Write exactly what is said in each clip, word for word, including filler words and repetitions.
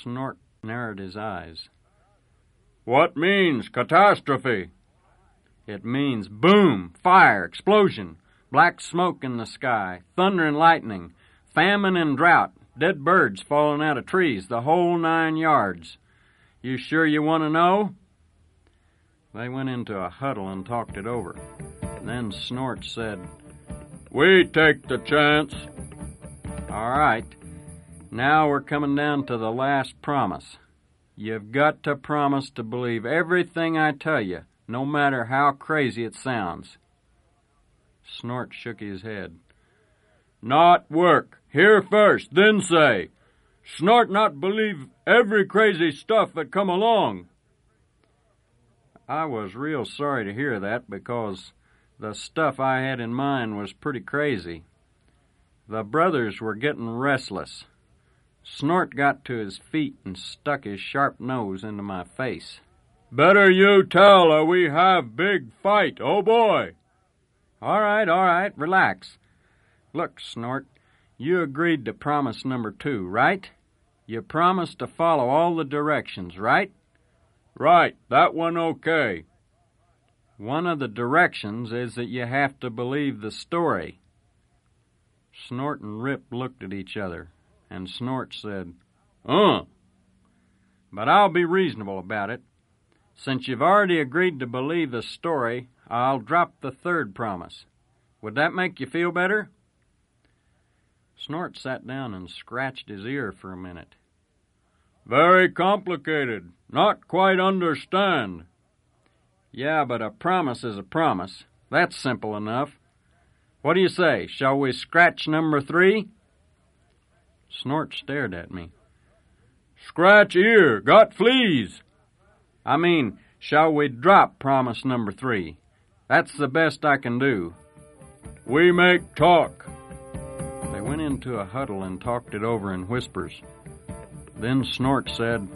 Snort narrowed his eyes. What means catastrophe? It means boom, fire, explosion, black smoke in the sky, thunder and lightning, famine and drought, dead birds falling out of trees, the whole nine yards. You sure you want to know? They went into a huddle and talked it over. Then Snort said, We take the chance. All right. Now we're coming down to the last promise. You've got to promise to believe everything I tell you, no matter how crazy it sounds. Snort shook his head. Not work. Hear first, then say. Snort not believe every crazy stuff that come along. I was real sorry to hear that because the stuff I had in mind was pretty crazy. The brothers were getting restless. Snort got to his feet and stuck his sharp nose into my face. Better you tell or we have big fight, oh boy. All right, all right, relax. Look, Snort, you agreed to promise number two, right? You promised to follow all the directions, right? Right, that one okay. One of the directions is that you have to believe the story. Snort and Rip looked at each other, and Snort said, Uh. But I'll be reasonable about it. Since you've already agreed to believe the story, I'll drop the third promise. Would that make you feel better? Snort sat down and scratched his ear for a minute. Very complicated. Not quite understand. Yeah, but a promise is a promise. That's simple enough. What do you say? Shall we scratch number three? Snort stared at me. Scratch ear. Got fleas. I mean, shall we drop promise number three? That's the best I can do. We make talk. They went into a huddle and talked it over in whispers. Then Snort said,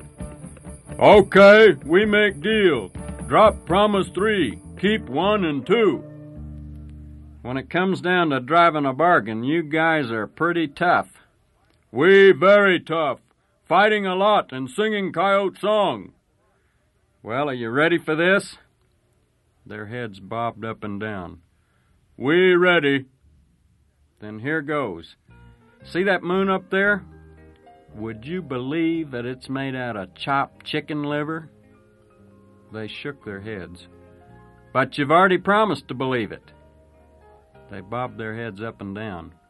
Okay, we make deal. Drop promise three. Keep one and two. When it comes down to driving a bargain, you guys are pretty tough. We very tough. Fighting a lot and singing coyote song. Well, are you ready for this? Their heads bobbed up and down. We ready. Then here goes. See that moon up there? Would you believe that it's made out of chopped chicken liver? They shook their heads. But you've already promised to believe it. They bobbed their heads up and down.